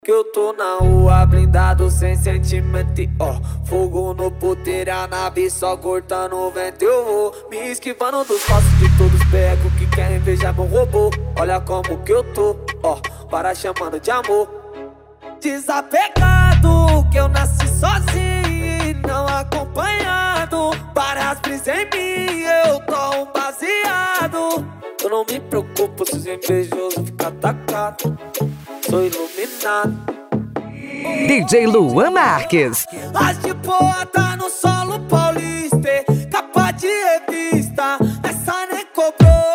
Que eu tô na rua blindado sem sentimento, ó. Fogo no puteiro, a nave só cortando o vento. Eu vou me esquivando dos passos de todos pegos que querem ver já meu robô. Olha como que eu tô, ó, para chamando de amor. Desapegado, que eu nasci sozinho e não acompanhado. Para as brisas em mim, eu tô um baseado. Eu não me preocupo se os invejosos ficam atacados. Sou iluminado. DJ Luan Marques. As de boa tá no solo paulista, capa de revista, essa nem cobrou.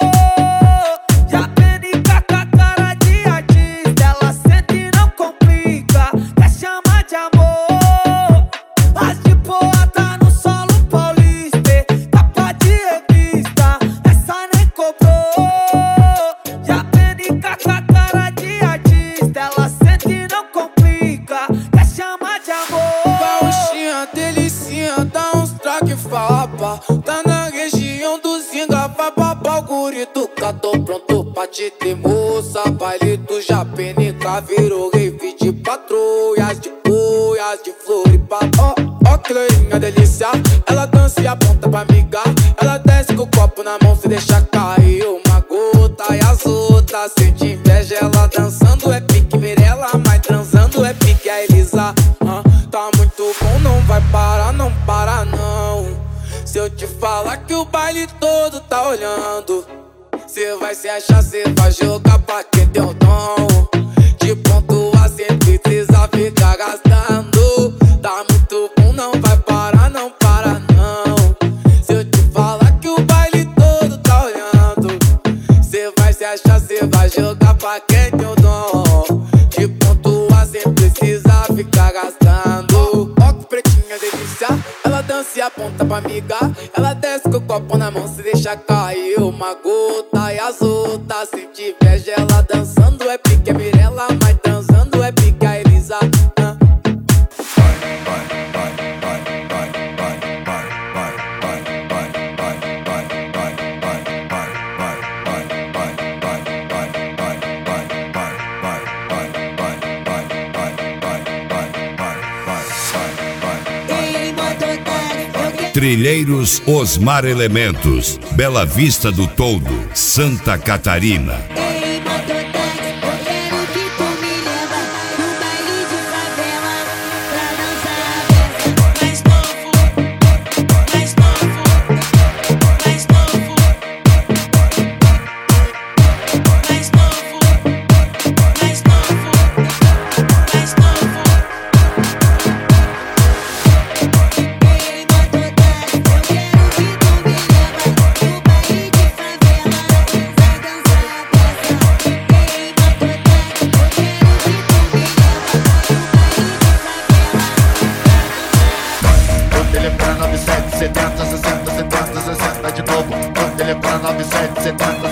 Já PNK com a cara de artista, ela sente e não complica, quer chamar de amor. As de boa tá no solo paulista, capa de revista, essa nem cobrou. Já PNK com a cara de artista, ela sente e não complica, quer chamar de amor. Gauchinha, delicinha, dá uns traque fapa. Tá na região do Zinga, vai babá o guri do cá. Tô pronto pra te ter moça. Baile do Japenica virou rave de patrulhas, de boias, de Floripa. Ó que loirinha delícia, ela dança e aponta pra amiga. Ela desce com o copo na mão, se deixa cair uma gota. E as outras sente inveja, ela dançando é pique Mirella, mas transando é pique a Elisa. Tá muito bom, não vai parar, não para não. Se eu te falar que o baile todo tá olhando, cê vai se achar, cê vai jogar pra quem tem o dom. De ponto a sempre precisa ficar gastando. Tá muito bom, não vai parar, não para não. Se eu te falar que o baile todo tá olhando, cê vai se achar, cê vai jogar pra quem tem o dom. De ponto a sempre precisa ficar gastando. Ó que pretinha delícia, ela dança e aponta pra amiga. Ela desce com o copo na mão, se deixa cair uma gota. E as outras sente inveja, ela dançando é pique a Mirella, mas transando é pique a Elisa. Trilheiros Osmar Elementos, Bela Vista do Toldo, Santa Catarina. Ei, mototáxi, eu quero que tu me leva no baile de favela pra dançar a festa. Mais novo, mais novo, mais novo, mais novo, mais novo, mais novo. Ei, mototáxi, eu quero que tu me leva no baile de favela pra dançar a festa. Ei, mototáxi, eu quero que tu me leva no baile de favela pra dançar a festa. Quando ele para 97, 70, 60, 70, 60 de novo. Quando ele para 97, 70,